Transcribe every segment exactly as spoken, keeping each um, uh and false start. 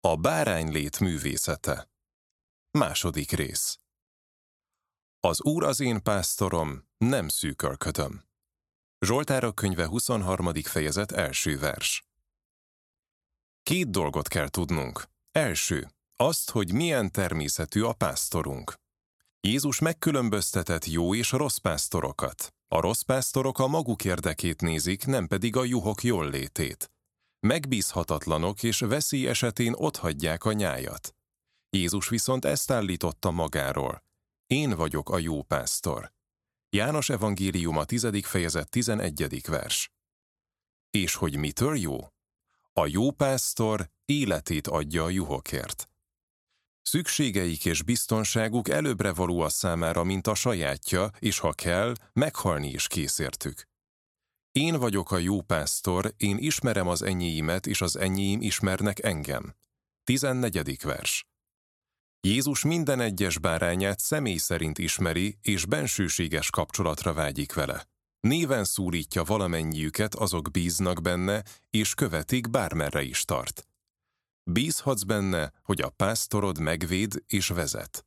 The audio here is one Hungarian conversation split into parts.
A báránylét művészete. Második rész. Az Úr az én pásztorom, nem szűkölködöm. Zsoltárok könyve huszonharmadik fejezet első vers. Két dolgot kell tudnunk. Első, azt, hogy milyen természetű a pásztorunk. Jézus megkülönböztetett jó és rossz pásztorokat. A rossz pásztorok a maguk érdekét nézik, nem pedig a juhok jóllétét. Megbízhatatlanok és veszély esetén otthagyják a nyájat. Jézus viszont ezt állította magáról. Én vagyok a jó pásztor. János evangéliuma tizedik fejezet tizenegyedik vers. És hogy mitől jó? A jó pásztor életét adja a juhokért. Szükségeik és biztonságuk előbbre való a számára, mint a sajátja, és ha kell, meghalni is kész értük. Én vagyok a jó pásztor, én ismerem az enyéimet, és az enyéim ismernek engem. tizennegyedik vers. Jézus minden egyes bárányát személy szerint ismeri, és bensőséges kapcsolatra vágyik vele. Néven szólítja valamennyiüket, azok bíznak benne, és követik, bármerre is tart. Bízhatsz benne, hogy a pásztorod megvéd és vezet.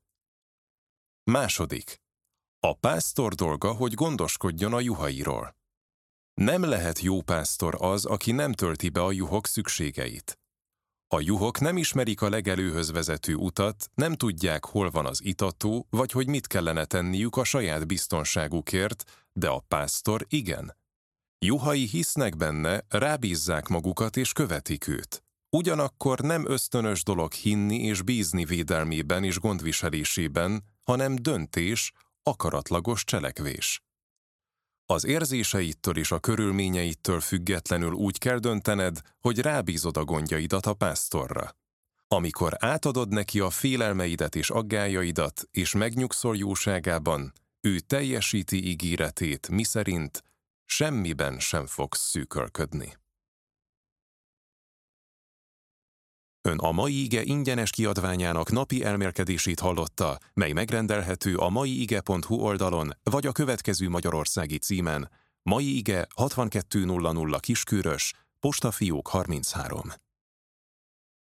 Második. A pásztor dolga, hogy gondoskodjon a juhairól. Nem lehet jó pásztor az, aki nem tölti be a juhok szükségeit. A juhok nem ismerik a legelőhöz vezető utat, nem tudják, hol van az itató, vagy hogy mit kellene tenniük a saját biztonságukért, de a pásztor igen. Juhai hisznek benne, rábízzák magukat és követik őt. Ugyanakkor nem ösztönös dolog hinni és bízni védelmében és gondviselésében, hanem döntés, akaratlagos cselekvés. Az érzéseitől és a körülményeittől függetlenül úgy kell döntened, hogy rábízod a gondjaidat a pásztorra. Amikor átadod neki a félelmeidet és aggályaidat, és megnyugszol jóságában, ő teljesíti ígéretét, miszerint semmiben sem fogsz szűkölködni. Ön a mai ige ingyenes kiadványának napi elmélkedését hallotta, mely megrendelhető a maiige pont hu oldalon, vagy a következő magyarországi címen: Mai Ige hatvankettő nulla nulla Kiskörös, postafiók harminchárom.